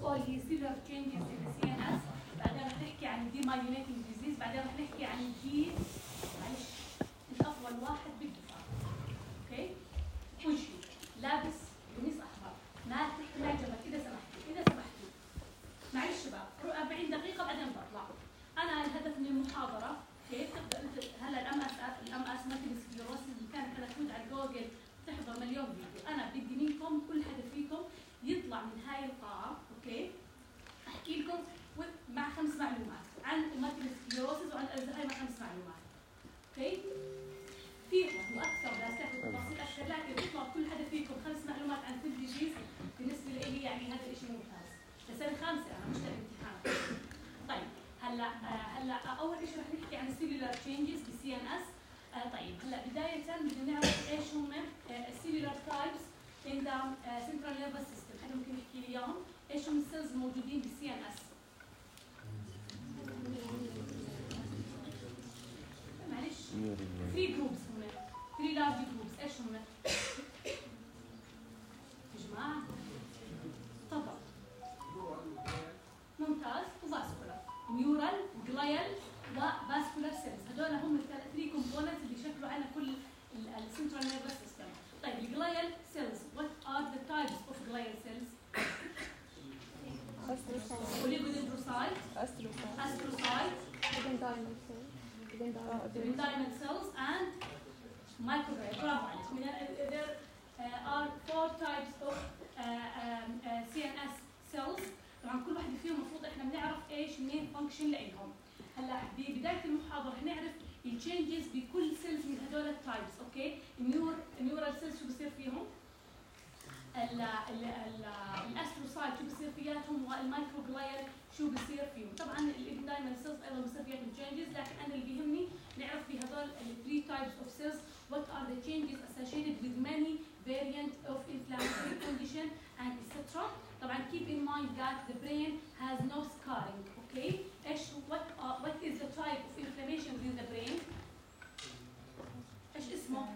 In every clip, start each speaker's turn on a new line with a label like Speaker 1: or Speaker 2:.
Speaker 1: all هي cellular changes in the CNS. بعدين رح نحكي عن demyelinating disease. بعدين رح نحكي عن معلش الافضل واحد بالدفاع. اوكي؟ كل شيء لابس قميص احمر، ما تحتاج اذا سمحتوا معلش شباب 40 دقيقه بعدين بطلع. انا الهدف من المحاضره كيف تبدا انت هلا الام اس مالتيبل سكليروسيس اللي كانت تكون على جوجل تحضر مليون فيديو. انا بدي منكم كل حدا فيكم يطلع من هاي القاعه اوكي احكي لكم مع 5 معلومات عن المالتيبل سكليروسيس وعن الزهايمر. 5 معلومات اوكي فيهم واكثر دراسات وتفاصيل اكثر، لكن يطلع كل حدا فيكم 5 معلومات عن كل ديزيز. بالنسبه لي يعني هذا الشيء ممتاز لسنه خامسه انا مش للامتحان. طيب هلا اول شيء رح نحكي عن السيلولار تشينجز بالسي ان اس. طيب هلا بدايه بدنا نعرف ايش هم السيلولار تايبس in the central nervous system. حدا ممكن يحكي لي اياهم؟ ايش هم السيلز الموجودين بالسي ان اس؟ معلش 3 جروبس هم 3 لارج جروبس. ايش هم؟ يا جماعه تفضل. ممتاز. وفاسكولار نيورال وجلايال وفاسكولار سيلز. هذول هم ال3 كومبوننتس اللي شكلوا عنا كل السنترال نيرفس سيستم. طيب الجلايال سيلز what are the types of glial cells؟ oligodendrocyte astrocyte ependymal cells and microglia. برافو عليك. There are 4 types of CNS cells. طبعا كل واحد فيهم المفروض احنا بنعرف ايش المين فانكشن لهم. هلا ببدايه المحاضره رح نعرف التشينجز بكل سيلز من هدول التايبس. اوكي النيورال سيلز شو بصير فيهم؟ الاستروسايت شو بصير فياتهم؟ والمايكروجلايال شو بصير فيهم؟ طبعا الابندايمال سيلز ايضا بصير فيهم تشينجز، لكن انا اللي بيهمني نعرف بهدول ال3 types of cells what are the changes associated with many variant of inflammatory condition and etc. طبعا keep in mind that the brain has no scarring. okay ايش what is the type of inflammation within the brain؟ ايش اسمه؟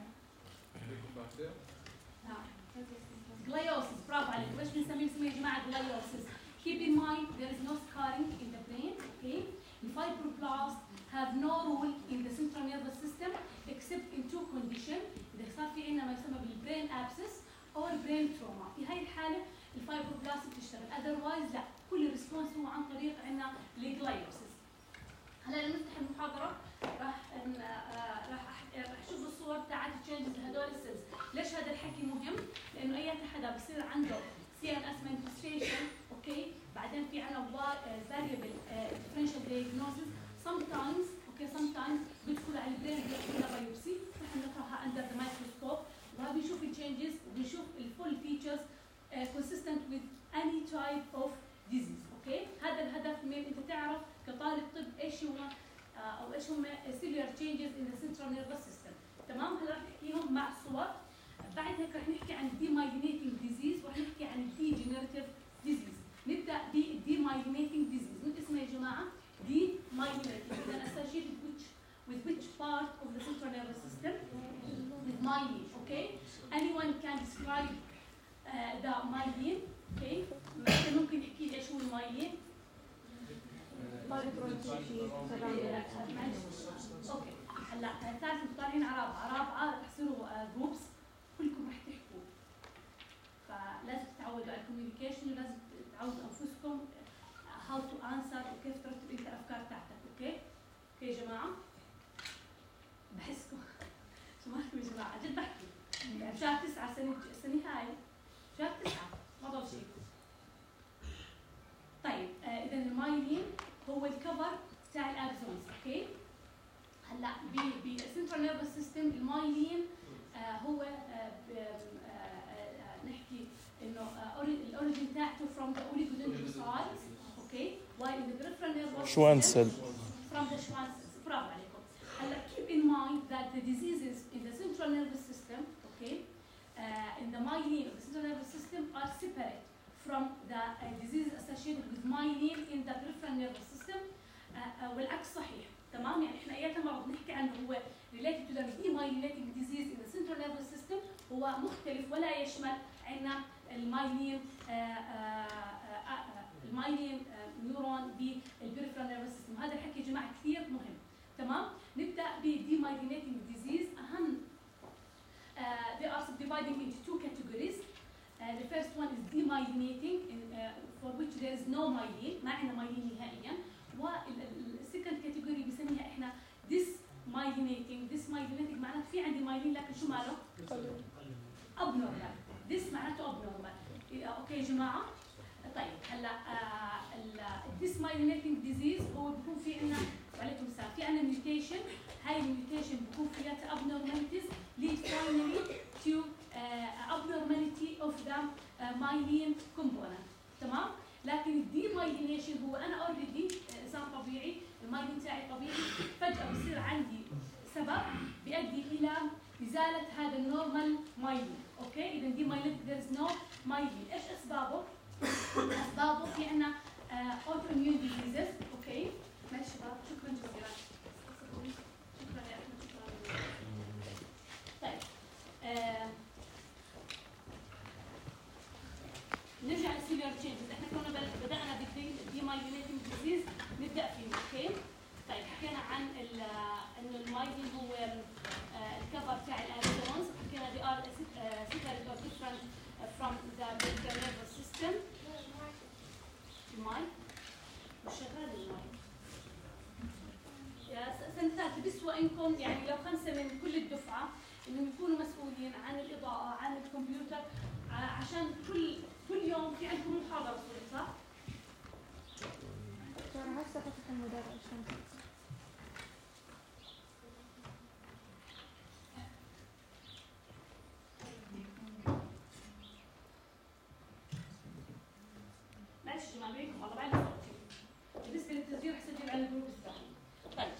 Speaker 1: gliosis. برافو عليك. وايش بنسميه يا جماعه؟ gliosis. keep in mind there is no scarring in the brain. okay the fibroblasts have no role in the central nervous system except in 2 conditions. اذا صار في عندنا ما يسمى بالبرين abscess او البرين تروما، في هاي الحاله الفايبروبلاست بتشتغل. otherwise لا، كل الريسبونس هو عن طريق عندنا الجلايوسيس. هلا لنفتح المحاضره راح شوف الصور تاعت التشينجز لهدول السيلز. ليش هذا الحكي مهم؟ لانه اي حدا بصير عنده سي ان اس مانيفستيشن اوكي بعدين في عندنا فاريبل ديفرنشال دايجنوستس sometimes بيدخل على البرين بيعمل لها بايوبسي، نحن نقراها اندر ذا مايكروسكوب وبنشوف التشينجز وبنشوف الفول فيتشرز consistent with any type of disease. اوكي هذا الهدف من انت تعرف كطالب طب ايش هو او ايش هم cellular changes in the central nervous system. تمام. هلا رح نحكيهم مع الصور. بعد هيك رح نحكي عن demyelinating disease ورح نحكي عن degenerative disease. نبدا demyelinating disease. من اسمه يا جماعه demyelinating. اذا associated with which part of the central nervous system؟ with myelin. okay anyone can describe the myelin. okay ممكن يحكي لي ايش هو المايلين؟ اوكي هلا ثالث طالعين على رابعه رح تصيروا جروبس كلكم رح تحكوا، فلازم تتعودوا على الكوميونيكيشن ولازم تعودوا انفسكم هاو تو انسر وكيف ترتب انت الافكار تاعتك. اوكي يا جماعه بحسكم سمعتوا يا جماعه جد بحكي يعني شهر 9 السنه هاي شهر 9 ما ضل شيء. طيب اذا المايلين هو الكفر بتاع الاكسونز. اوكي هلا بالسنترال نيرفس سيستم المايلين هو نحكي انه الاوريجين تاعته from the oligodendrocytes. اوكي while in the peripheral nervous
Speaker 2: Schwann cell
Speaker 1: from the Schwann cells. برافو عليكم. هلا keep in mind that the diseases in the central nervous system okay in the myelin of the central nervous system are separate from the diseases associated with myelin in the peripheral nervous system. والعكس صحيح. تمام يعني احنا اي مرض بنحكي عنه هو related to the demyelinating disease in the central nervous system هو مختلف ولا يشمل عندنا المايلين المايلين نيورون بالبريفرال نيرفس سيستم. هذا الحكي يا جماعه كثير مهم. تمام. نبدا بديمايلينيتنج ديزيز. اهم they are subdividing into two categories. The first one is demyelinating for which there is no myelin، ما عندنا myelin نهائيا. والسكند كاتيجوري بنسميها احنا dysmyelinating. dysmyelinating معناته في عندي myelin لكن شو ماله؟ abnormal. this معناته abnormal. اوكي يا جماعه؟ طيب هلا الديسمايلينيتنج ديزيز هو بيكون في عندنا، وعليكم السلام، في عندنا ميوتيشن. هاي الميوتيشن بيكون فيها abnormalities lead finally to abnormality of the myelin component. تمام؟ لكن الديمايلينيشن هو انا اوريدي انسان طبيعي، المايلين تاعي طبيعي، فجاه بصير عندي سبب بيؤدي الى ازاله هذا النورمال مايلين. اوكي؟ اذا ديمايلينيتنج there is no myelin. ايش اسبابه؟ اسبابه في عندنا autoimmune diseases. اوكي؟ ماشي شباب، شكرا جزيلا. شكرا يا احمد، شكرا. طيب نرجع للسيفير تشينجز. احنا كنا بدانا بالديمايلينيتنج ديزيز، نبدا فيه. اوكي؟ طيب حكينا عن انه المايلين هو الكفر تاع الاكسونز. حكينا they are separate or different from the peripheral nervous system. الماي مش شغال الماي يا سنة ثالثة. بيسوى انكم يعني لو 5 من كل الدفعة انهم يكونوا مسؤولين عن الاضاءة، عن الكمبيوتر، عشان كل يوم في عندكم محاضرة صح؟
Speaker 2: ترى هسه فتح المدرس.
Speaker 1: معلش يا جماعة بيكم والله بعد صوتي. بالنسبة للتسجيل رح اسجل على الجروب الثاني. طيب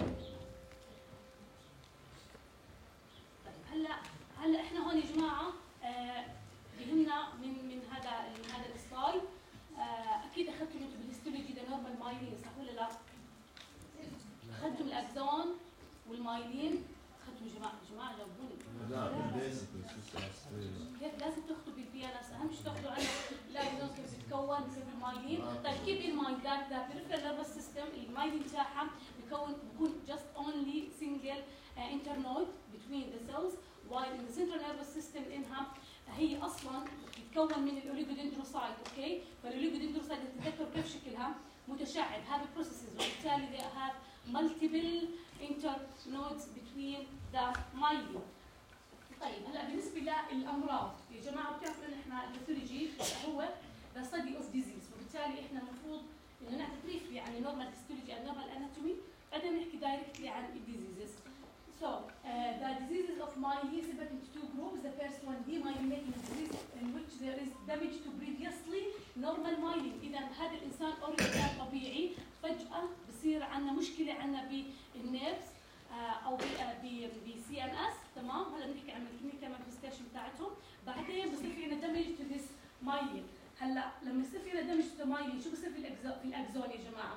Speaker 1: هلا احنا هون يا جماعة بهمنا من هذا السلايد. اكيد اخذتم انتم بالهيستولوجي ذا نورمال مايلين صح ولا لا؟ اخذتم الاكزون والمايلين، اخذتم جماعه جاوبوني.
Speaker 3: لا بالبيزك
Speaker 1: كيف لازم تاخذوا بالبي ان اس، اهم شيء تاخذوا عنه الاكزون كيف بيتكون، كيف المايلين. طيب كيف المايلين؟ ذا بريفرال نيرفس سيستم المايلين تاعها بيكون just only single internode between the cells، while in the central nervous system انها هي اصلا تتكون من الاوليجودندروسايت. اوكي؟ فالاوليجودندروسايت تتذكروا كيف شكلها؟ متشعب هذا بروسيسز، وبالتالي they have multiple internodes between the myelin. طيب هلا بالنسبه للامراض يا جماعه بتعرفوا ان احنا الباثولوجي هو the study of disease، وبالتالي احنا المفروض انه نعطي بريفلي عن النورمال هيستولوجي and normal anatomy، بعدين نحكي دايركتلي عن الديزيزز. So the diseases of myelin separate into two groups. The first one demyelinating disease in which there is damage to previously normal myelin. إذا هذا الإنسان already كان طبيعي، فجأة بصير عندنا مشكلة عندنا بالنيرفز أو بالسي ان اس. تمام؟ هلا بنحكي عن الكلينيكال مانيفستيشن بتاعتهم. بعدين بصير في عندنا damage to this myelin. هلا لما يصير في عندنا damage to the myelin شو بصير في الأكزون يا جماعة؟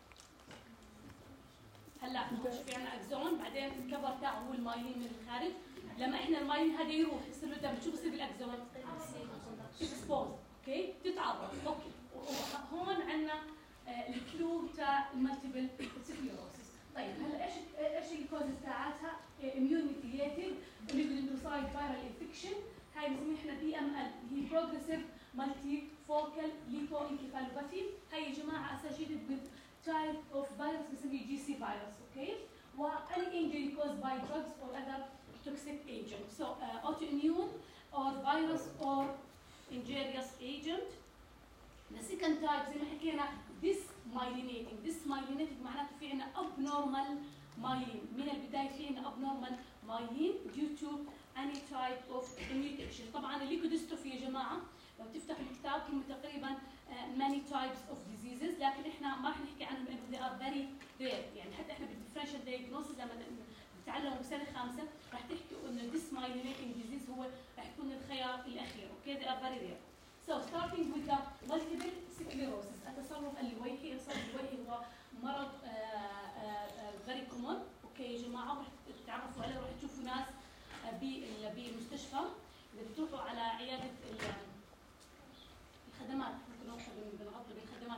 Speaker 1: هلا في عندنا اكزون، بعدين الكفر تاعه هو المايلين من الخارج. لما احنا المايلين هذا يروح يصير له دم، شو بصير بالاكزون؟ اكسبوز. اوكي؟ تتعرض. اوكي؟ هون عندنا الكلو تاع المالتيبل سكليروسيس. طيب هلا ايش الكوزز تاعتها؟ اميون ميديتد اوليجودندروسايت فايرال انفكشن، هاي بنسميها احنا بي ام ال، هي بروجريسيف مالتي فوكال ليكو انكيفالوباثي. هاي يا جماعه اسوشيتد with type of virus بنسميه GC virus. okay? any injury caused by drugs or other toxic agent. So autoimmune or virus or injurious agent. The second type زي ما حكينا dysmyelinating. dysmyelinating معناته في عنا abnormal myelin. من البداية في عنا abnormal myelin due to any type of mutation. طبعا الليكوديستروفي يا جماعة لو تفتحوا الكتاب هم تقريبا many types of diseases، لكن احنا ما راح نحكي عنهم لانه they are very rare. يعني حتى احنا بالديفرنشال diagnosis لما بتتعلموا بسنه خامسه راح تحكوا انه dysmyelinating disease هو راح يكون الخيار الاخير. اوكي؟ they are very rare. So starting with the multiple sclerosis، التصرف اللويحي. التصرف اللويحي هو مرض very common. اوكي يا جماعه؟ راح تتعرفوا عليه، راح تشوفوا ناس بالمستشفى اذا بتروحوا على عياده الخدمات، ممكن نوصل بنغطي بالخدمات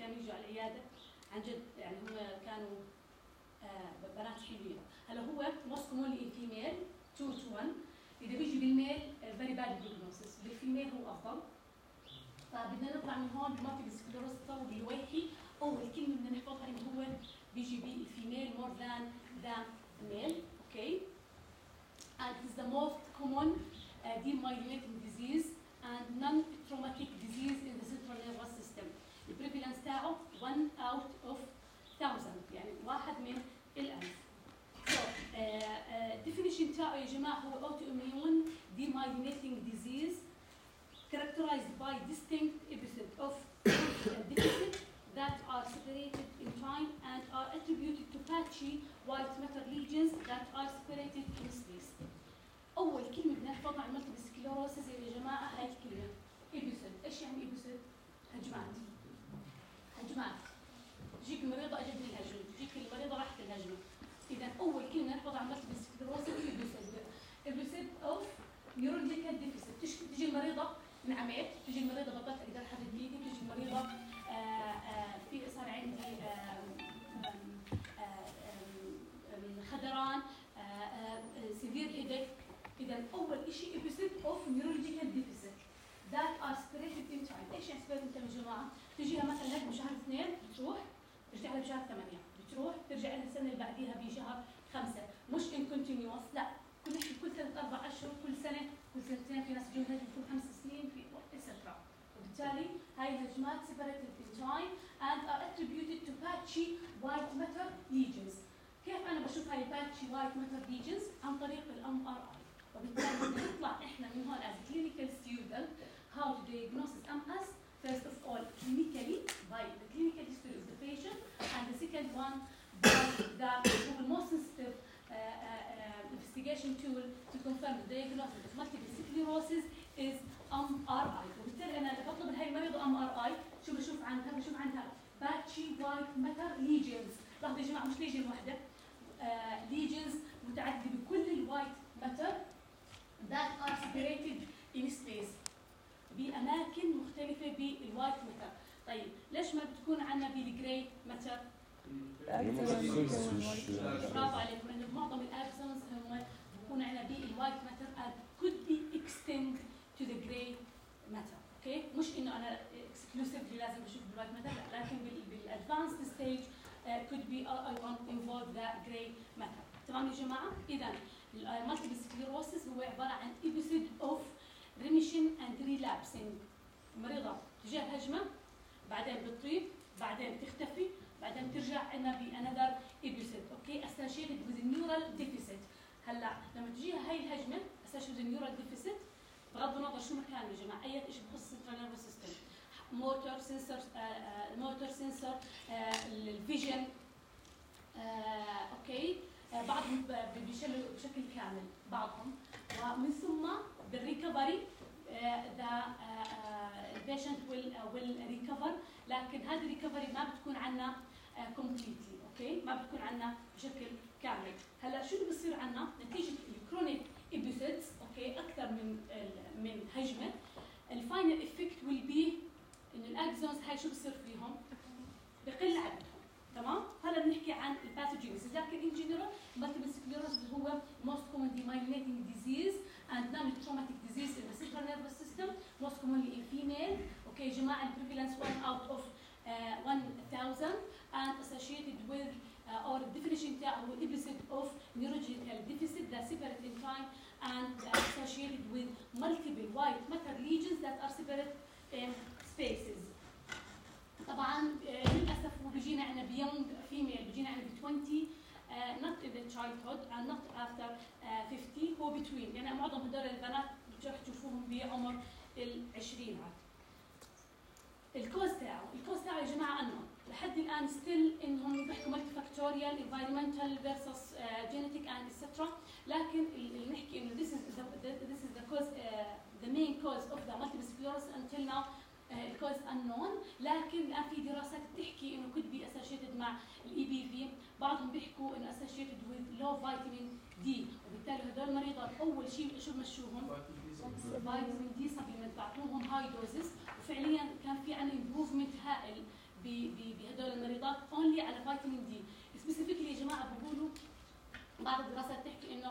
Speaker 1: كانوا يجوا على العياده عن جد يعني هم كانوا بنات حلوين. هلا هو most commonly in female 2 to 1. اذا بيجي بالميل very bad prognosis، بالفيميل هو افضل. فبدنا نطلع من هون بمالتيبل سكليروسس التطور الويحي. اول كلمه بدنا نحفظها انه هو بيجي بالفيميل more than the male. اوكي. And it is the most common demyelinating disease and non-traumatic disease in the central nervous system. The prevalence تاعه 1 out of 1000 يعني 1 من 1000. So definition تاعه يا جماعه هو autoimmune demyelinating disease characterized by distinct episodes of deficit that are separated in time and are attributed to patchy white matter lesions that are separated in space. أول كلمة بدنا نحفظها عن مالتيبل سكليروسيس يا جماعة هاي الكلمة إبيسود. إيش يعني إبيسود؟ هجمات. هجمات. تجيك المريضة أجت الهجمة، تجيك المريضة راحت الهجمة. إذا أول كلمة نحفظها عن مالتيبل سكليروسيس إبيسود. إبيسود أوف نيورولوجيكال ديفيسيت. تجي المريضة انعميت، تجي المريضة بطلت أقدر أحرك إيدي، تجي المريضة في صار عندي خدران، سيفير هيدك. إذا أول شيء episode of neurological deficit that are separated in time. إيش يعني separated in time يا جماعة؟ تجيها مثلا هيك بشهر 2 بتروح، ترجع لها بشهر 8 بتروح، ترجع لها السنة اللي بعديها بشهر 5. مش in continuous، لا كل 3 4 أشهر، كل سنة، كل سنتين، في ناس بيجون هيك كل 5 سنين في etc. وبالتالي هاي الهجمات separated in time and are attributed to patchy white matter lesions. كيف أنا بشوف هاي patchy white matter lesions؟ عن طريق MRI. وبالتالي بدنا نطلع احنا من هون as clinical student how to diagnose MS. First of all, clinically by the clinical history of the patient, and the second one by the most sensitive investigation tool to confirm the diagnosis of multiple sclerosis is MRI. وبالتالي انا بطلب هاي المريضه MRI، شو بشوف عندها؟ بشوف عندها patchy white matter lesions. لاحظوا يا جماعه مش ليجن واحده، lesions متعدده بكل الوايت matter that are separated in space بأماكن مختلفة بالوايت ماتر. طيب ليش ما بتكون عندنا بالجراي ماتر؟ برافو عليكم، لأنه معظم الأكسونز هم بكون عندنا بالوايت ماتر and could be extend to the grey matter. اوكي؟ مش إنه أنا exclusively لازم أشوف بالوايت ماتر، لا، لكن بالادفانسد ستيج could be involve the grey matter. تمام يا جماعة؟ إذا المالتيبل سكليروسيس هو عبارة عن episode of remission and relapsing. المريضة تجيها هجمة، بعدين بتطيب، بعدين بتختفي، بعدين بترجع لنا بانذر episode. اوكي؟ associated with neural deficit. هلا لما تجيها هاي الهجمة associated with neural deficit بغض النظر شو مكان يا جماعة، أي شيء بخص central nervous system، motor sensor، الفيجن، اوكي؟ بعضهم بيشلوا بشكل كامل بعضهم، ومن ثم بالريكفري the patient will recover، لكن هذه الريكفري ما بتكون عنا completely. اوكي؟ ما بتكون عنا بشكل كامل. هلا شو اللي بصير عنا نتيجه الكرونيك episodes؟ اوكي؟ اكثر من هجمه، الفاينل افكت will be انه الاكزونز هاي شو بصير فيهم؟ بقل عددهم. تمام؟ هلا بنحكي عن الباثوجينيسيس، لكن ان جنرال مالتيبل سكليروسيس هو most common demyelinating disease and non-traumatic disease in the central nervous system, most commonly in female. اوكي يا جماعه البريفالنس 1 out of 1000 and associated with or definition تاعه هو episode of neurological deficit that separate in time and associated with multiple white matter lesions that are separate in spaces. طبعا للاسف هو بيجينا عندنا بيونج فيميل، بيجينا عندنا ب 20 not in the childhood and not after 50، هو between، يعني معظم هدول البنات بتروح تشوفوهم بعمر العشرينات. الكوز تاعه يا جماعه انه لحد الان ستيل انهم بيحكوا مالتي فاكتوريال environmental versus genetic and etc. لكن اللي نحكي انه this is the cause the main cause of the multiple sclerosis until now الكوز unknown. لكن الان في دراسات بتحكي انه could be associated مع الاي بي في، بعضهم بيحكوا انه associated with low vitamin D، وبالتالي هدول المريضات اول شيء شو بمشوهم؟ فيتامين دي سبلمنت، بعطوهم هاي دوزز، وفعليا كان في عندنا امبروفمنت هائل بهدول المريضات only على فيتامين دي. سبيسيفيكلي يا جماعه بقولوا بعض الدراسات تحكي انه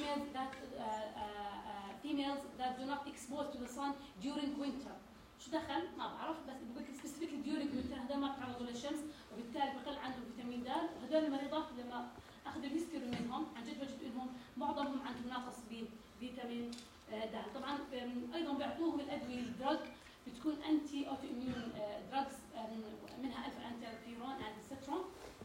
Speaker 1: females that do not expose to the sun during winter. شو دخل؟ ما بعرف، بس بقول لك سبيسيفيكلي during winter هذول ما بتعرضوا للشمس وبالتالي بقل عندهم فيتامين د، وهدول المريضات لما اخذوا الهيستوري منهم عن جد وجدوا انهم معظمهم عندهم نقص بفيتامين د. طبعا ايضا بيعطوهم الادويه الدراج بتكون انتي اوتو اميون دراجز، منها الفا انترفيرون انتسترون،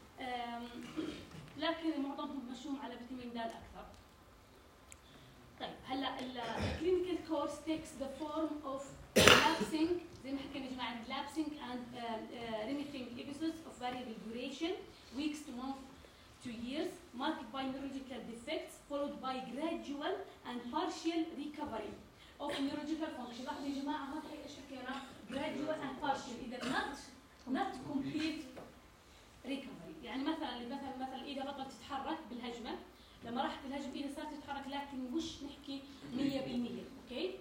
Speaker 1: لكن معظمهم مشوهم على فيتامين د اكثر. طيب هلا الكلينيكال كورس takes the form of lapsing زي ما حكينا يا جماعه lapsing and remitting episodes of variable duration weeks to months to years marked by neurological defects followed by gradual and partial recovery of neurological function. لاحظوا يا جماعه هون ايش حكينا؟ gradual and partial، اذا not complete recovery. يعني مثلا ايدها بطلت تتحرك بالهجمه، لما راحت الهجمه ايدها صارت تتحرك لكن مش نحكي 100%. اوكي؟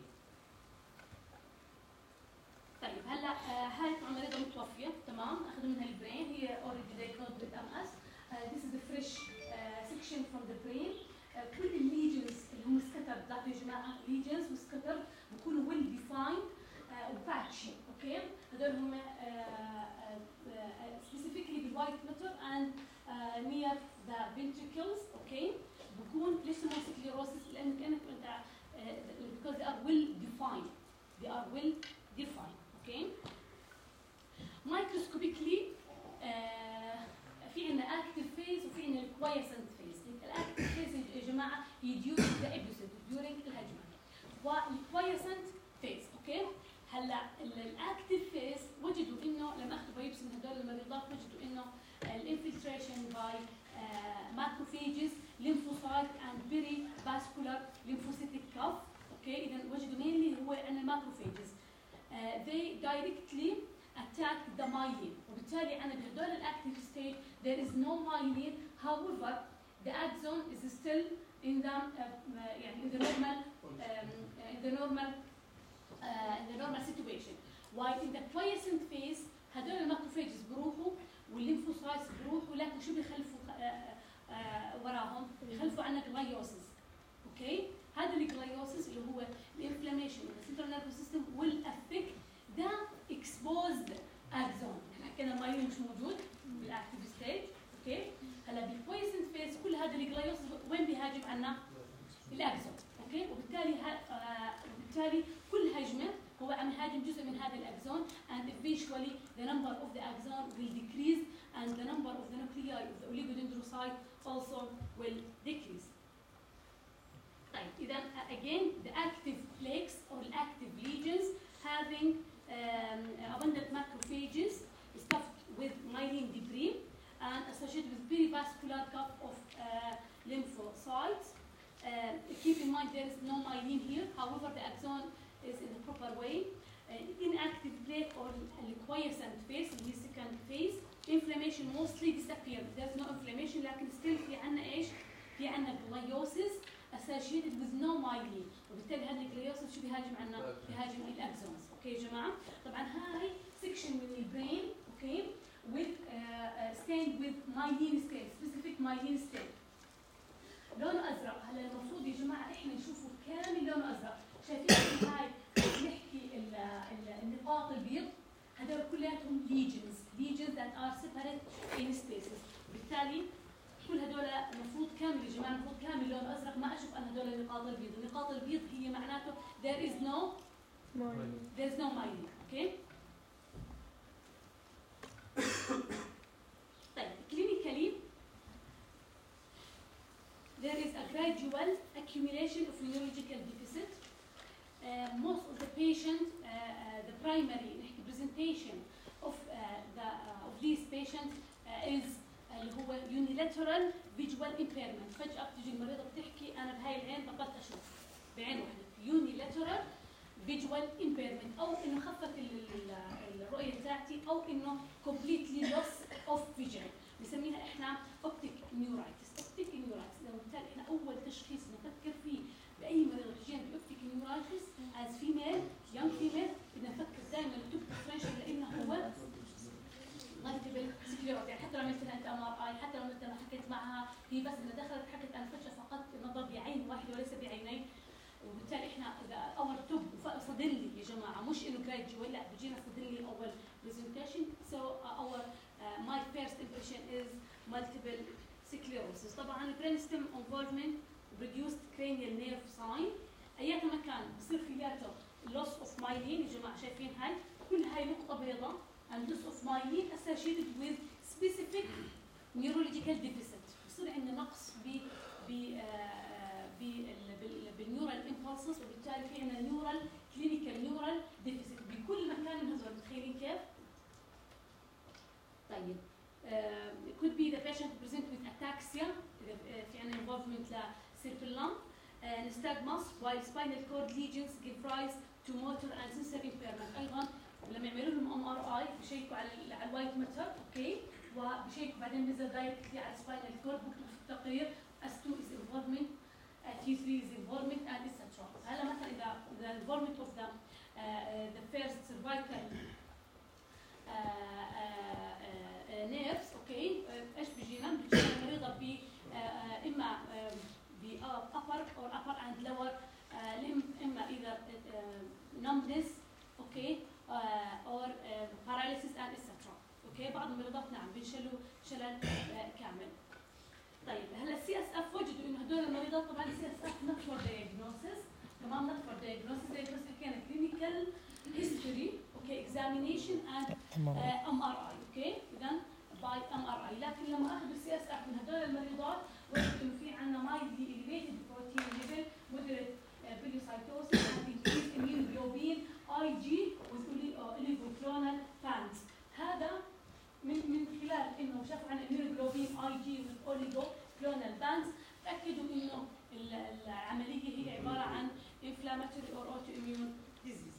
Speaker 1: طيب هلا هاي طبعا مريضه متوفيه، تمام؟ اخذوا منها البرين، هي already diagnosed with MS. This is a fresh section from the brain. كل الليجنز اللي هم سكتر، لاحظوا يا جماعه ليجنز وسكتر بكونوا well defined وباتشي. اوكي؟ هذول هم specifically the white matter and near the ventricles. اوكي؟ بكون ليش سموه سكليروسيس؟ لان كانك انت because they are well defined. They are well defined. اوكي؟ microscopically في عندنا active phase وفي عندنا quiescent phase. الاكتف phase يا جماعه هي during the episode during الهجمه، والquiescent phase. اوكي؟ هلا الاكتف فيز وجدوا انه لما اخذوا بايوبسي من هدول المريضات وجدوا انه الانفلتريشن باي ماكروفيجز lymphocyte and perivascular lymphocytic cuff. اوكي؟ اذا وجدوا مينلي هو ان الماكروفيجز they directly attack the myelin، وبالتالي انا بهدول الاكتف ستيج there is no myelin. however the axon is still in the يعني in the normal situation. while in the quiescent phase هدول الماكروفيجز بروحوا والليمفوسايتس بروحوا، لكن شو بيخلفوا وراهم؟ بيخلفوا عنا جلايوسيس. اوكي؟ هذا الجلايوسيس اللي هو الانفلاميشن in the central nervous system will affect the exposed axon. حكينا المايلين مش موجود بالاكتيف ستيج. اوكي؟ هلا بالكويسنت فيز كل هذا الجلايوسيس وين بيهاجم عنا؟ الاكزون. اوكي؟ وبالتالي كل هجمه هو عم يهاجم جزء من هذا الاكزون and eventually the number of the axon will decrease and the number of the nuclei of the oligodendrocyte also will decrease. طيب اذا again the active plaques or active lesions having abundant macrophages stuffed with myelin debris and associated with perivascular cuff of lymphocytes. Keep in mind there is no myelin here, however the axon is in the proper way. Inactive plaque or quiescent phase, the second phase, inflammation mostly disappeared. There's no inflammation لكن still في عنا ايش؟ في عنا gliosis associated with no myelin، وبالتالي هذا الجلايوسيس شو بيهاجم عنا؟ بيهاجم الاكزونز. اوكي يا جماعه؟ طبعا هاي سكشن من البرين اوكي with stained with myelin stain, specific myelin stain. لونه ازرق. هلا المفروض يا جماعه احنا نشوفه كامل لونه ازرق. شايفين هاي نحكي النقاط البيض هذول كلياتهم legions that are separate in spaces. بالتالي كل هذول المفروض كامل يا جماعه، المفروض كامل لون ازرق، ما اشوف ان هذول النقاط البيض. النقاط البيض هي معناته there is no myelin. اوكي؟ طيب clinically there is a gradual accumulation of neurological deficit. Most of the patient, the primary presentation of these patients is اللي هو unilateral visual impairment. فجأة بتجي المريضة بتحكي أنا بهاي العين بطلت أشوف بعين واحدة. unilateral visual impairment، أو إنه خفت الرؤية تاعتي، أو إنه completely loss of vision. بنسميها إحنا optic neuritis. optic neuritis بالتالي إحنا أول تشخيص نفكر فيه بأي مريضة بتجينا بأوبتيك نيورايتس as female young female بدنا نفكر دائما التوب differential لأنه هو جماعه مش انه gradual لا بيجينا suddenly اول presentation. So our my first impression is multiple sclerosis. طبعا brain stem involvement reduced cranial nerve sign ايات مكان بصير فياته loss of myelin. يا جماعه شايفين هاي كل هاي نقطه بيضاء and loss of myelin associated with specific neurological deficit. بصير عندنا نقص بالنيورال امبulses وبالتالي في عندنا نيورال كلينيكال نيورال ديفيسيت بكل مكان من هذول. متخيلين كيف؟ طيب could be the patient present with ataxia في عندنا involvement لcerebellum nystagmus while spinal cord lesions give rise to motor and sensory impairment. ايضا لما يعملوا لهم MRI بشيكوا على الوايت ماتر اوكي وبشيكوا بعدين بينزل دايركتلي على السباينال كورد بكتب في التقرير S2 is involvement T3 is involvement and etc. هلا مثلا اذا the involvement of the first cervical nerves اوكي ايش بيجينا المريضه ب اما ب upper or upper and lower limb اما اذا numbness اوكي or paralysis and etc. اوكي بعض المريضات نعم بينشلوا شلل كامل. طيب هلا السي اس اف وجدوا انه هدول المريضات طبعا السي اس اف not for diagnosis تمام not for diagnosis زي بس حكينا clinical history اوكي examination and MRI اوكي اذا by MRI. لكن لما اخذوا السي اس اف من هدول المريضات وجدوا انه في عندنا mildly elevated protein level moderate biliocytosis and increased immunoglobulin IG with oligoclonal bands. هذا من خلال انه شافوا عن immunoglobulin IG with oligoclonal bands تاكدوا انه العمليه هي عباره عن inflammatory or autoimmune disease.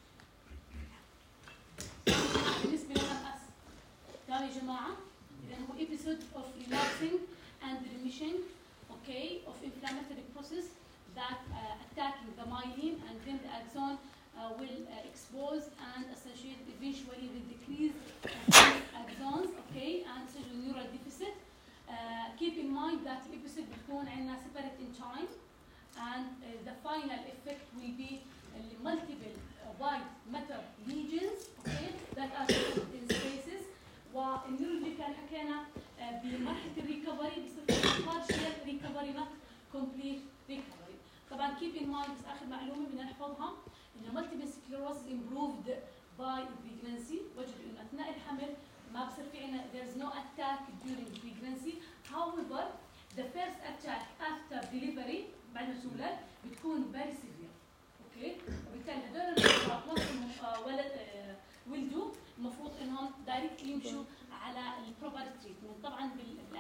Speaker 1: بالنسبه لنا اس تمام يا جماعه اذا هو episode of relapsing and remission okay of inflammatory process that attacking the myelin and then the axon will expose and associate eventually with decreased axons okay and neural deficit. Keep in mind that the episode بتكون عندنا separate in time and the final effect will be multiple white matter lesions okay that are in spaces. والنيورولوجي كان حكينا بمرحله الريكفري بصير partial recovery not complete recovery. طبعا keep in mind بس اخر معلومه بدنا نحفظها انه multiple sclerosis improved by pregnancy. وجدوا انه اثناء الحمل ما بصير في عندنا there is no attack during pregnancy. However the first attack after delivery بعد ما تولد بتكون very severe اوكي وبالتالي هدول المرضى ولد ولدوا المفروض انهم دايركتلي يمشوا على البروبر تريتمنت. طبعا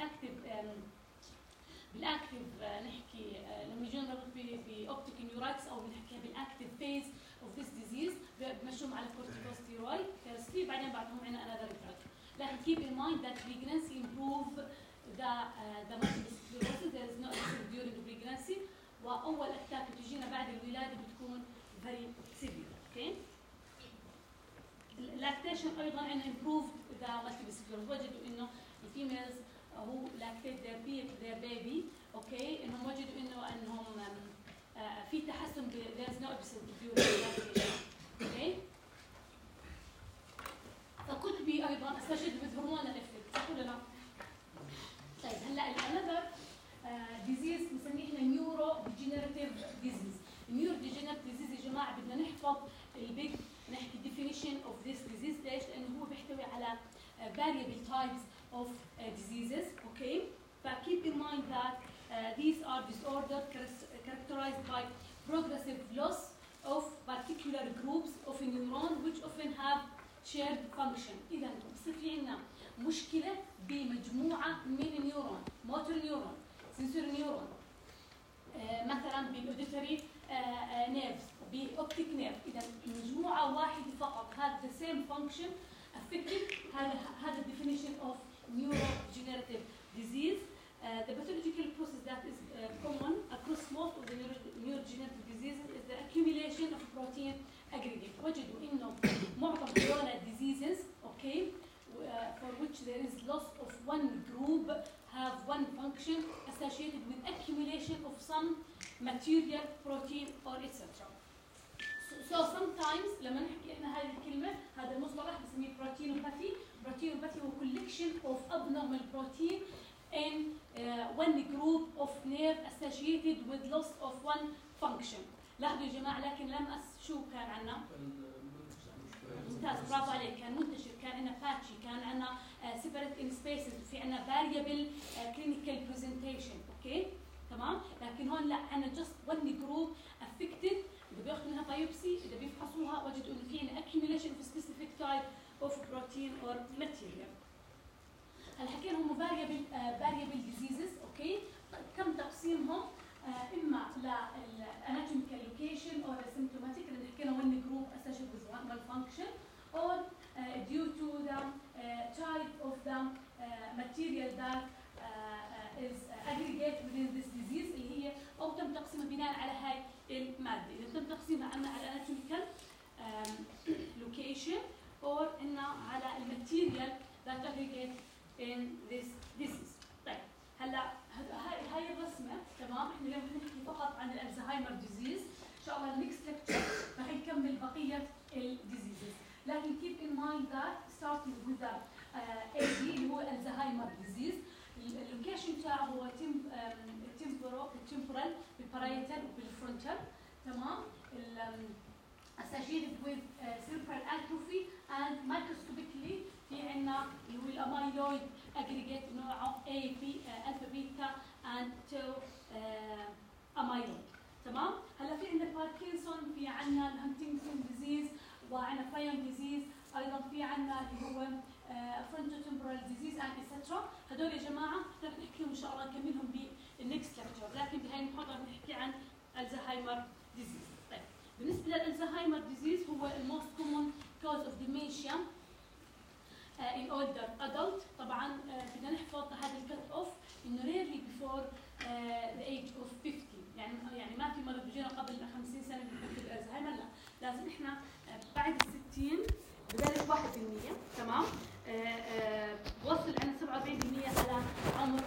Speaker 1: بالاكتف نحكي لما يجون نربط باوبتيك نيورايتس او بنحكيها بالاكتف فيز اوف ذيس ديزيز بمشوهم على كورتيكوستيرويد فيرستلي بعدين بعدهم عندنا انذر دراج. لكن keep in mind that pregnancy improve the multiple sclerosis. There is no episode during pregnancy واول اتاك بتجينا بعد الولاده بتكون very severe okay. lactation ايضا عندنا improved the multiple sclerosis. وجدوا انه الفيميلز هو lactate their baby اوكي انهم وجدوا انهم في تحسن there is no episode during lactation اوكي. فcould be ايضا associated with hormonal effect صح ولا لا؟ طيب هلا another disease بنسميه احنا neuro degenerative disease. neuro degenerative disease يا جماعه بدنا نحفظ البيج نحكي definition of this disease. ليش؟ لانه هو بيحتوي على variable types of diseases okay. فkeep in mind that these are disorders characterized by progressive loss of particular groups of a neuron which often have shared function. اذا بصير في عندنا مشكله بمجموعه من النيورون موتور نيورون sensory neuron مثلا بالاوديتوري نيرفز باوبتيك نيرف. اذا مجموعه واحده فقط هذا the same function affected. هذا definition of neurodegenerative disease. The pathological process that is common across most of the neurodegenerative diseases is the accumulation of protein aggregate. وجدوا انه معظم هذول diseases okay for which there is loss of one group have one function associated with accumulation of some material protein or etc. So sometimes لما نحكي احنا هذه الكلمة هذا المصطلح بنسميه proteinopathy. Proteinopathy هو collection of abnormal protein in one group of nerve associated with loss of one function. لاحظوا يا جماعة لكن لم شو كان عندنا؟ ممتاز برافو عليك، كان منتشر، كان عندنا باتشي، كان عندنا separate in spaces، في عندنا variable clinical presentation، اوكي؟ تمام؟ لكن هون لا عندنا just one group affected، إذا بياخذوا منها بايوبسي، إذا بيفحصوها وجدوا إنه في عندنا accumulation of specific type of protein or material. هلا حكينا هم variable diseases، اوكي؟ كم تقسيمهم؟ اما للاناتوميكال لوكيشن او symptomatic اللي حكينا one group associated with one function or due to the type of the material that is aggregate within this disease اللي هي او تم تقسيمها بناء على هاي الماده. اذا تم تقسيمها اما على anatomical location or انه على الماتيريال that aggregate in this disease. طيب هلا هاي الرسمه تمام. احنا اليوم بنحكي فقط عن الالزهايمر ديزيز، ان شاء الله النكست ليكتشر رح نكمل بقيه الديزيزز. لكن keep in mind that starting with the AD اللي هو الزهايمر ديزيز، اللوكيشن تاعه هو temporal بالبارايتال وبالفرونتال، تمام. associated with cerebral atrophy and microscopically في عندنا اللي هو الاميلويد aggregate نوعه A B alpha beta and tau amyloid، تمام. هلا في عندنا باركنسون، في عندنا الهانتنجتون ديزيز، وعندنا فايون ديزيز، ايضا في عندنا اللي هو frontotemporal disease and etc. هدول يا جماعه رح نحكيهم ان شاء الله نكملهم بالنكست ليكتشر، لكن بهاي المحاضره بنحكي عن الزهايمر ديزيز. طيب بالنسبه للالزهايمر ديزيز هو الموست كومون كوز اوف dementia in older adult. طبعا بدنا نحفظ هذا الكت اوف انه rarely before the age of 50، يعني ما في مرض بيجينا قبل 50 سنه بنفكر الالزهايمر، لا لازم احنا بعد ال 60 ببلش 1%، تمام. بوصل عند 47% على عمر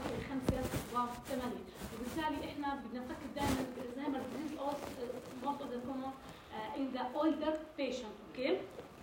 Speaker 1: 85، وبالتالي احنا بدنا نفكر دائما الالزهايمر ديزيز most of the common in the older patient، اوكي.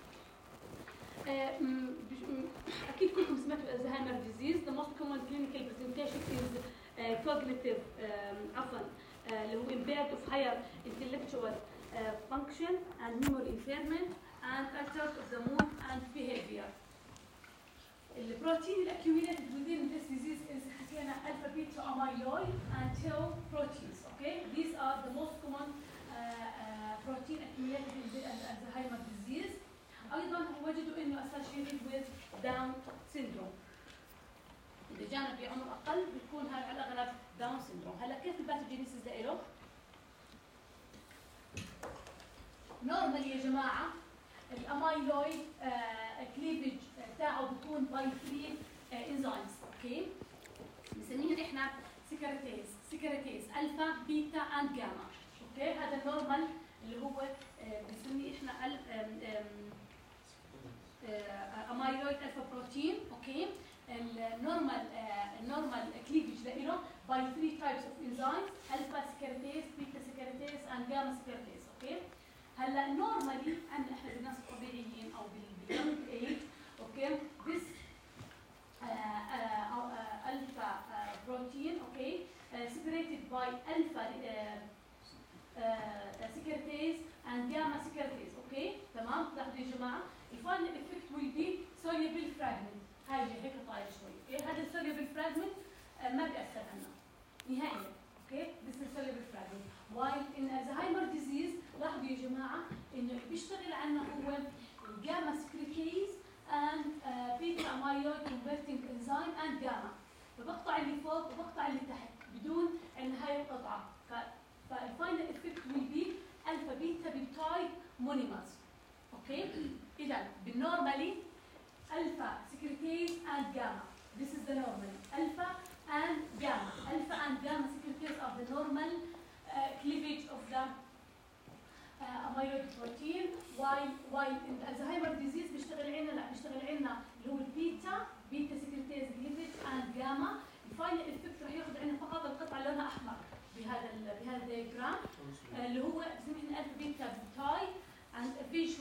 Speaker 1: اكيد كلكم سمعتوا الالزهايمر ديزيز. the most common clinical presentation is cognitive اللي هو impaired of higher intellectual function and memory impairment and alters of the mood and behavior. The protein accumulated within this disease is حكينا alpha beta amyloid and tau proteins. Okay, these are the most common protein accumulated in the Alzheimer disease. أيضا وجدوا إنه associated with Down syndrome. إذا جانا بعمر أقل بيكون هاي على الأغلب Down syndrome. هلا كيف الباثوجينيسيس لإله؟ نورمال يا جماعة الاميلويد كليفج تاعه بيكون باي 3 انزيمز، اوكي. بنسميهم احنا سكرتيز الفا بيتا اند جاما، اوكي. هذا النورمال اللي هو بنسميه احنا اميلويد الفا بروتين، اوكي. النورمال كليفج له باي 3 تايبس اوف انزيمز، الفا سكرتيز، بيتا سكرتيز اند جاما سكرتيز، اوكي. هلا نورمالي عندنا احنا بالناس الطبيعيين او باليونج ايج، اوكي، this alpha protein, okay, separated by alpha secretase and gamma secretase, okay. تمام. لاحظوا يا جماعه الفاينل افكت will be soluble fragment. هاي هيك طايره شوي، اوكي. هذا السوليبل fragment ما بيأثر عنا نهائيا، اوكي. this is soluble fragment. while in Alzheimer disease لاحظوا يا جماعه انه اللي بيشتغل عنا هو الجاما سكريتيز and beta amyloid converting enzyme and gamma، فبقطع اللي فوق وبقطع اللي تحت بدون ان هاي القطعه، فالفاينل افكت will be alpha beta peptide monomers، اوكي. اذا بالنورمالي alpha secretase and gamma، this is the normal alpha and gamma. alpha and gamma secretase are the normal cleavage of the amyloid protein. while in Alzheimer disease بيشتغل عنا اللي هو البيتا سكرتيز cleavage and gamma. الفاينل افكت راح ياخذ عنا فقط القطعه لونها احمر بهذا الدياجرام اللي هو بنسميه الفا بيتا بيبتايد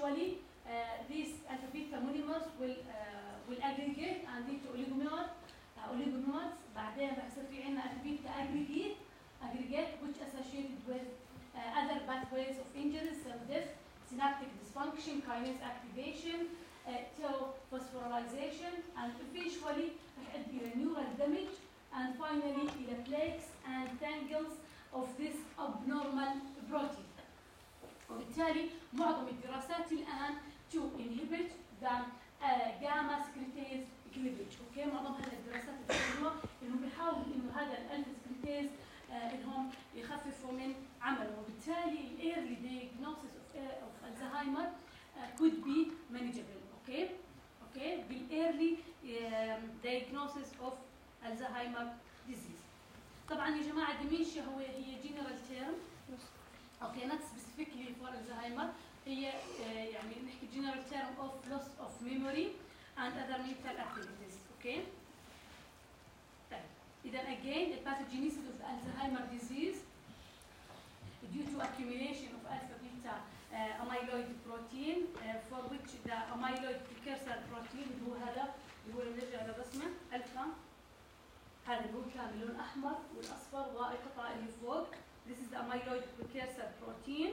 Speaker 1: Usually, these alpha beta monomers will aggregate and lead to oligomers. بعدين راح يصير في عندنا alpha beta aggregate which associated with other pathways of injury, cell death, synaptic dysfunction, kinase activation, phosphorylation, and eventually راح يؤدي إلى neural damage and finally إلى plaques and tangles of this abnormal protein. وبالتالي معظم الدراسات الآن to inhibit the gamma secretase cleavage. اوكي معظم هذه الدراسات بيعملوها انهم بيحاولوا انه هذا الالفا سكريتيز انهم يخففوا من عمله، وبالتالي الايرلي diagnosis of Alzheimer could be manageable. اوكي بالايرلي diagnosis of Alzheimer disease. طبعا يا جماعه dementia هي general term. اوكي not specifically for Alzheimer. هي يعني نحكي general term of loss of memory and other mental activities. اوكي طيب اذا again the pathogenesis of Alzheimer disease due to accumulation of alpha beta amyloid protein for which the amyloid precursor protein هو هذا اللي هو نرجع للرسمه الفا، هذا اللي هو كامل لون احمر والاصفر والقطعه اللي فوق. This is the amyloid precursor protein.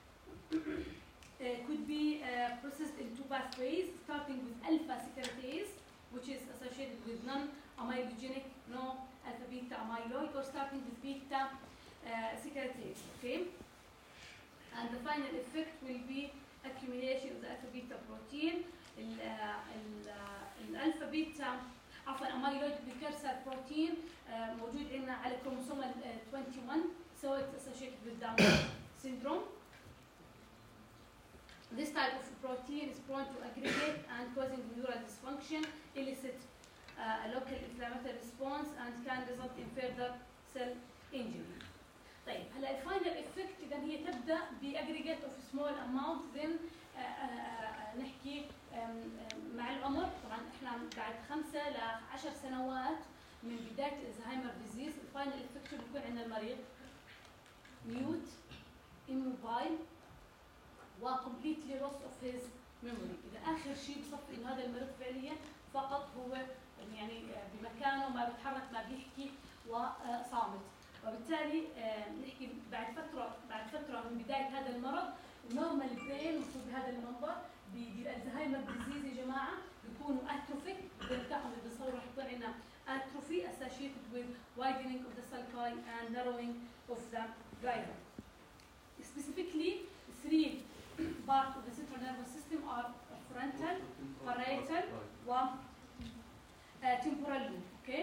Speaker 1: Could be processed in two pathways, starting with alpha secretase, which is associated with non-amyloidogenic, no alpha beta amyloid, or starting with beta secretase. Okay, and the final effect will be accumulation of the alpha beta protein. الالفا بيتا عفوا amyloid precursor protein موجود عندنا على كروموسوم 21. So it's associated with Down syndrome. This type of protein is prone to aggregate and causing neural dysfunction, elicit a local inflammatory response, and can result in further cell injury. طيب هلا الفاينل افكت اذا هي تبدا باجريجيت اوف سمول اماونت then نحكي مع العمر. طبعا احنا بعد 5 ل 10 سنوات من بدايه الزهايمر ديزيز الفاينل افكت بيكون عندنا المريض mute, immobile, وكومبليتلي loss of his memory. اذا اخر شيء بصفي انه هذا المريض فعليا فقط هو يعني بمكانه، ما بيتحرك ما بيحكي وصامت. وبالتالي نحكي بعد فتره من بدايه هذا المرض النورمال برين المفروض بهذا المنظر بالزهايمر ديزيز يا جماعه بيكونوا اتروفيك. بتاعهم اللي بنصور رح يكون عندنا atrophy associated with widening of the sulci and narrowing of the gyre. Specifically, 3 parts of the central nervous system are frontal, parietal, temporal lobe. Okay.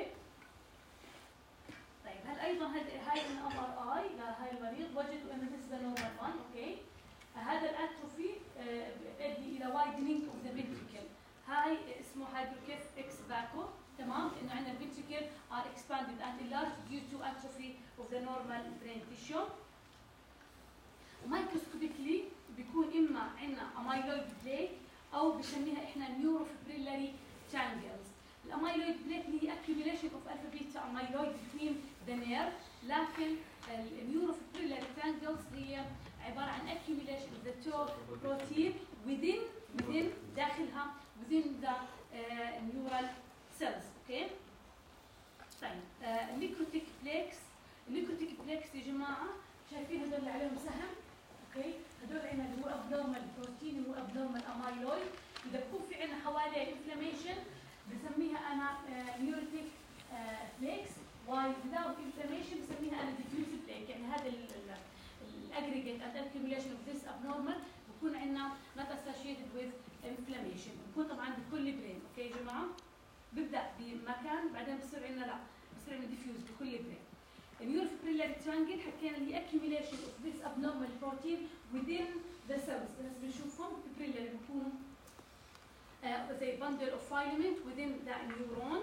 Speaker 1: طيب هل ايضا هاي MRI لهاي المريض وجدوا انه this is the normal one. Okay. هذا الاتروفي يؤدي الى widening of the ventricle. هاي اسمه hydrocephalus ex vacuo. تمام انه عندنا الفنتريكل are expanded and enlarged due to atrophy of the normal brain tissue. ومايكروسكوبيكلي بيكون اما عندنا amyloid plaque او بنسميها احنا neurofibrillary tangles. الاميلويد بليك هي accumulation of alpha beta amyloid between the nerve، لكن النيوروفيبريلاري tangles هي عباره عن accumulation of the tau protein within داخلها within the neural cells. اوكي طيب النيكروتيك بليكس يا جماعه شايفين هذول اللي عليهم سهم. اوكي هذول عندنا اللي هو ابنورمال بروتين اللي هو ابنورمال اميلويد. اذا بكون في عندنا حوالي انفلاميشن بسميها انا نيوروتيك بليكس، without inflammation بسميها انا diffuse بليك. يعني هذا الاجريجيت and accumulation of this abnormal بكون عندنا not associated with inflammation. بكون طبعا بكل برين. اوكي يا جماعه ببدا بمكان بعدين بصير عندنا لا بصير عندنا ديفيوز بكل برين. النيوروفيبريلاري ترانجل حكينا اللي هي accumulation of this abnormal protein within the cells. بس بنشوفهم فيبريلاري بيكونوا زي bundle of filament within the neuron.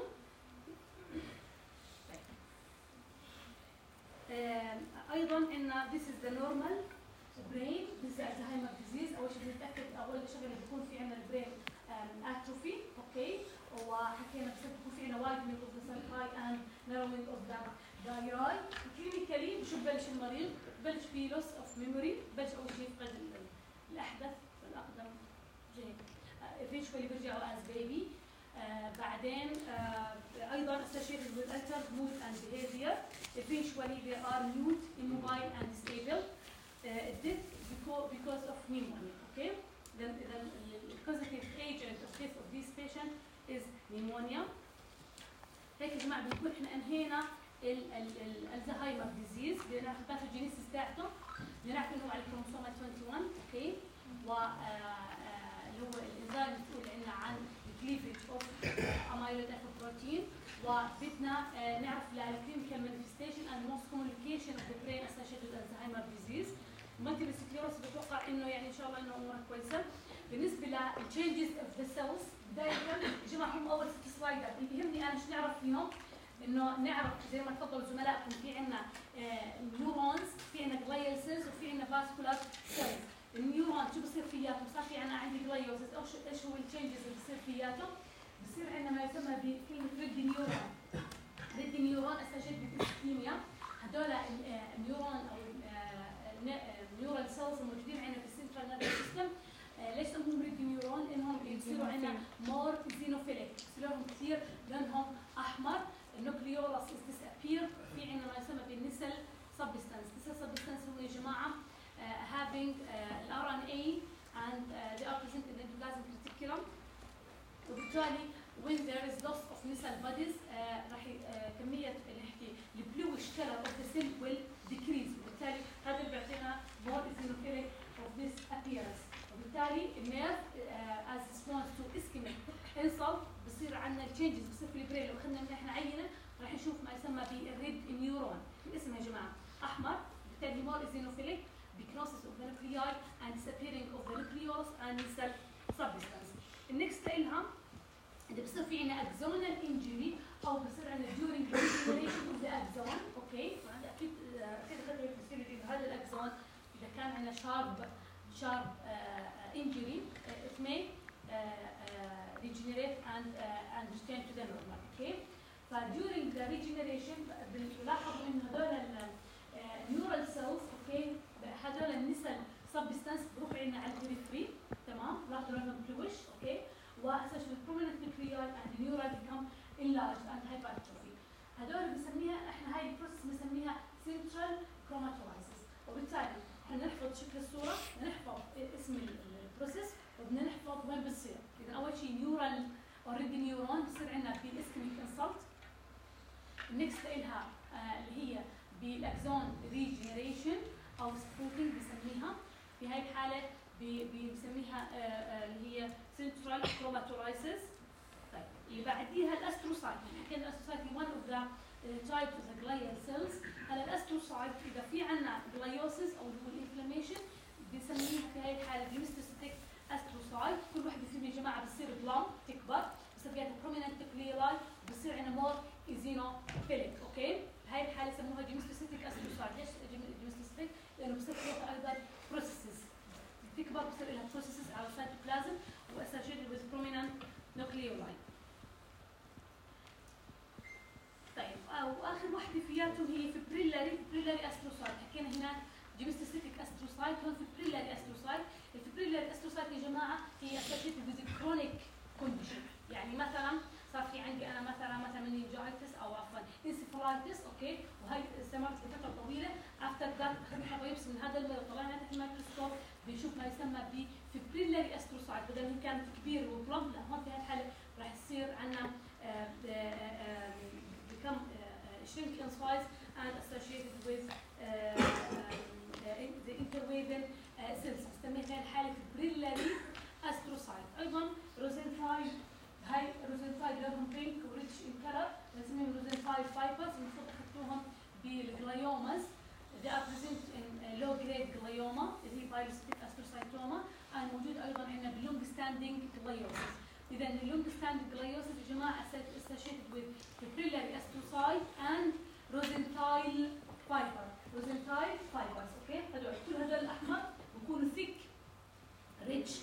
Speaker 1: ايضا ان this is the normal brain. this is Alzheimer disease. اول شيء بنتاكد اول شغله بيكون في عندنا البرين atrophy. اوكي وحكينا بس بيكون في عندنا widening of the sulci and narrowing of the gyri. كلينيكالي شو ببلش المريض؟ ببلش ب loss of memory. ببلش اول شيء يفقد الاحدث والاقدم زي هيك eventually بيرجعوا as baby. بعدين ايضا associated with altered mood and behavior. Eventually they are mute, immobile and stable. Death because of pneumonia. Okay. Then the causative agent of death of this patient is pneumonia. هيك يا جماعه بنكون احنا انهينا الزهايمر ديزيز. بنعرف الباثوجينيسيس تاعته، بنعرف انه على الكروموسوم 21. اوكي. و اللي هو الانزيم المسؤول عنا عن الكليفج اوف اميلويد بروتين. وبدنا نعرف الكلينيكال مانيفستيشن اند موست كوميونيكيشن اوف ذا برين اسوشيتد وذ الزهايمر ديزيز. مالتيبل سكليروس بتوقع انه يعني ان شاء الله انه امورها كويسه. بالنسبه للتشينجز اوف ذا سيلز، بدايه يا جماعه هم اول 6 سلايدات اللي بيهمني انا شو نعرف فيهم، انه نعرف زي ما تفضلوا زملائكم في عندنا نيورونز، في عندنا جلايال سيلز، وفي عندنا فاسكولار سيلز. النيورون شو بصير فياتهم؟ صار في عندنا عندي جلايوسيس، ايش هو التشينجز اللي بصير فياتهم؟ بصير عندنا ما يسمى بكلمه ريد نيورون. ريد نيورون اسوشيتد بالاسكيميا. هدول النيورون او نيورال سيلز الموجودين عندنا في السنترال نيرفس سيستم. ليش سموهم ريد نيورون؟ انهم بيصيروا عندنا مور زينوفيليك، بصير لهم كثير لونهم احمر. النوكليولس از disappear. في عندنا ما يسمى بالنسل سبستانس. نسل سبستانس هو يا جماعه having RNA and they are present in the endoplasmic reticulum. وبالتالي when there is loss of missile bodies راح كميه اللي نحكي البلوش كلر of the cell will decrease. وبالتالي هذا اللي بيعطينا more eosinophilic of this appearance. وبالتالي النيرف as response to ischemic insult بصير عندنا التشينجز بصير في البرين. لو اخذنا من احنا عينه راح نشوف ما يسمى بالريد نيورون. الاسم يا جماعه احمر، بالتالي more eosinophilic, decrosis of the nuclei and disappearing of the nucleolus and cell substance. النكست لها اللي بصير في عندنا axonal injury او بصير عندنا during the regeneration of the axon. اوكي. اكيد اخذنا في هذا الاكزون اذا كان عندنا sharp injury it may regenerate and return to the normal. Okay. فduring the regeneration بنلاحظوا انه هذول neural cells اوكي هذول النسل سبستانس بروح عندنا على البريفري. تمام. لاحظوا لونهم بلوش. اوكي. واساسا prominent nuclei and neural become enlarged and hypertrophy. هذول بنسميها احنا هاي البروسيس بنسميها central chromatolysis. وبالتالي احنا نحفظ شكل الصوره، نحفظ اسم البروسيس، وبدنا نحفظ وين بتصير. اذا اول شيء نيورال اوريدي نيورون بصير عندنا بالاسكيميك انسلت. النكست لها اللي هي بالاكزون ريجنريشن او سبروتنج بسميها. في هاي الحاله بنسميها اللي هي سنترال كروماتولايسيس. طيب اللي بعديها الاستروسايت. حكينا الاستروسايت هي one of the types of the glial cells. هلا الاستروسايت اذا في عندنا جلايوسيس او الانفلاميشن بنسميها في هاي الحاله جلوستوسيتيك استروسايت. كل وحده فيهم يا جماعه بتصير بلام تكبر، بصير فيها prominent nuclei، بصير عندنا مور ايزينوفيليك. اوكي. بهاي الحاله سموها جيمستوسيتيك استروسايت. ليش جيمستوسيتيك؟ لانه بصير فيها ايضا بروسيسز بتكبر، بصير لها بروسيسز على السيتوبلازم واسوشيتد with prominent nucleoli. طيب واخر وحده فياتهم هي فبريلاري استروسايت. حكينا هناك جيمستوسيتيك استروسايت، هون فبريلاري استروسايت. الفبريلاري استروسايت يا جماعه هي اسوشيتد with chronic condition. يعني مثلا صار في عندي انا مثلا مننجايتس او عفوا انسفالايتس. اوكي. وهي استمرت لفتره طويله. افتر ذات اخذنا بايوبسي من هذا المرض، طلعنا تحت الميكروسكوب بنشوف ما يسمى بفبريلاري استروسايت. بدل ما كانت كبير وبلم، لا هون في هالحاله راح يصير عندنا become shrink in size and associated with the interwoven cells. بنسميها في هالحاله فبريلاري استروسايت. ايضا روزنفايد. هاي روزنفايد لونهم بينك وريتش ان كلر، بنسميهم روزنفايد فايبرز. المفروض اخذتوهم بالجلايوماز. They are present in low grade glioma اللي هي pilocytic astrocytoma. موجود ايضا عندنا باللونج ستاندينج gliosis. اذا اللونج ستاندينج gliosis يا جماعه associated with papillary astrocyte and rosenthal fiber. rosenthal fibers. اوكي. هذول كل هذول الاحمر بيكونوا thick rich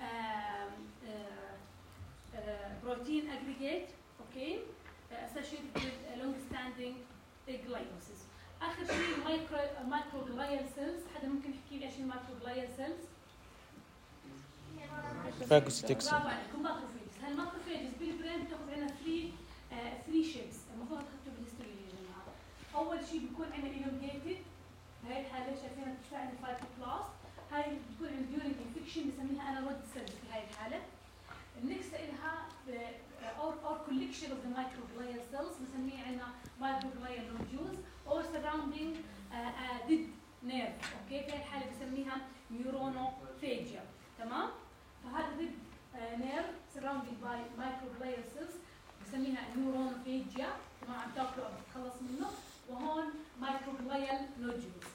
Speaker 1: protein aggregate. اوكي. associated with long standing gliosis. اخر شيء مايكروجلايال سيلز. حدا ممكن يحكي لي ايش المايكروجلايال سيلز؟
Speaker 3: فاجوسيتكس.
Speaker 1: برافو عليكم ماكروفيجز. هالماكروفيجز بالبرين بتاخذ عندنا 3 شيبس المفروض تحطوا بالهيستوري يا جماعه. اول شيء بيكون عندنا elongated، هاي الحاله شايفينها بتطلع عندنا فايبروبلاست، هاي بتكون عندنا during infection بسميها انا رود سيلز في هاي الحاله. النكست لها or collection of the microglial cells بسميها عندنا microglial nodules or surrounding dead nerve. اوكي في هاي الحاله بسميها neuronophagia. تمام؟ فهذا dead nerve surrounded by microglial cells بسميها neuronophagia. تمام؟ عم تاكلوا عم تتخلص منه. وهون microglial nodules.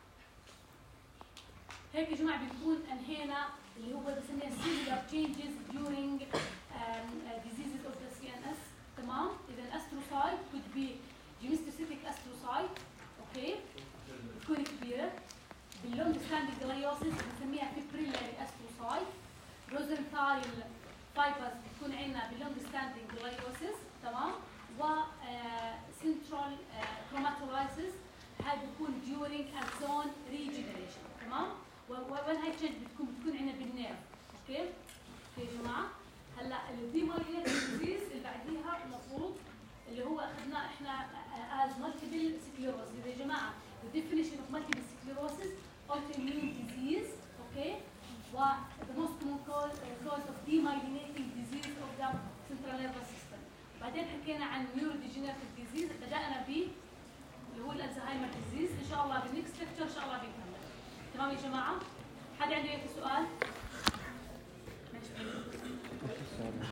Speaker 1: هيك يا جماعه بنكون انهينا اللي هو بسميها cellular changes during diseases of the CNS. تمام؟ اذا الاستروسايت could be genospecific astrocyte. اوكي؟ بتكون كبيره. باللونج ستاندينج جلايوسيس بنسميها فيبريلاري استروسايت. روزنثايل فايبرز بتكون عندنا باللونج ستاندينج جلايوسيس. تمام؟ و سنترال كروماتولايسيس هاي بتكون during axon regeneration. تمام؟ وين هاي تشينج بتكون عندنا بالنيرف. اوكي؟ اوكي يا جماعه؟ هلا الديمايلينيتد ديزيز اللي بعديها المفروض اللي هو اخذناه احنا از مالتيبل سكليروسيس. يا جماعه the definition of multiple sclerosis autoimmune disease. اوكي؟ و the most common cause of demyelinating disease of the central nervous system. بعدين حكينا عن neurodegenerative disease، بدأنا ب اللي هو الالزهايمر ديزيز. ان شاء الله بالنكست ليكتشر ان شاء الله بنكمل. تمام يا جماعه؟ حد عنده اي سؤال؟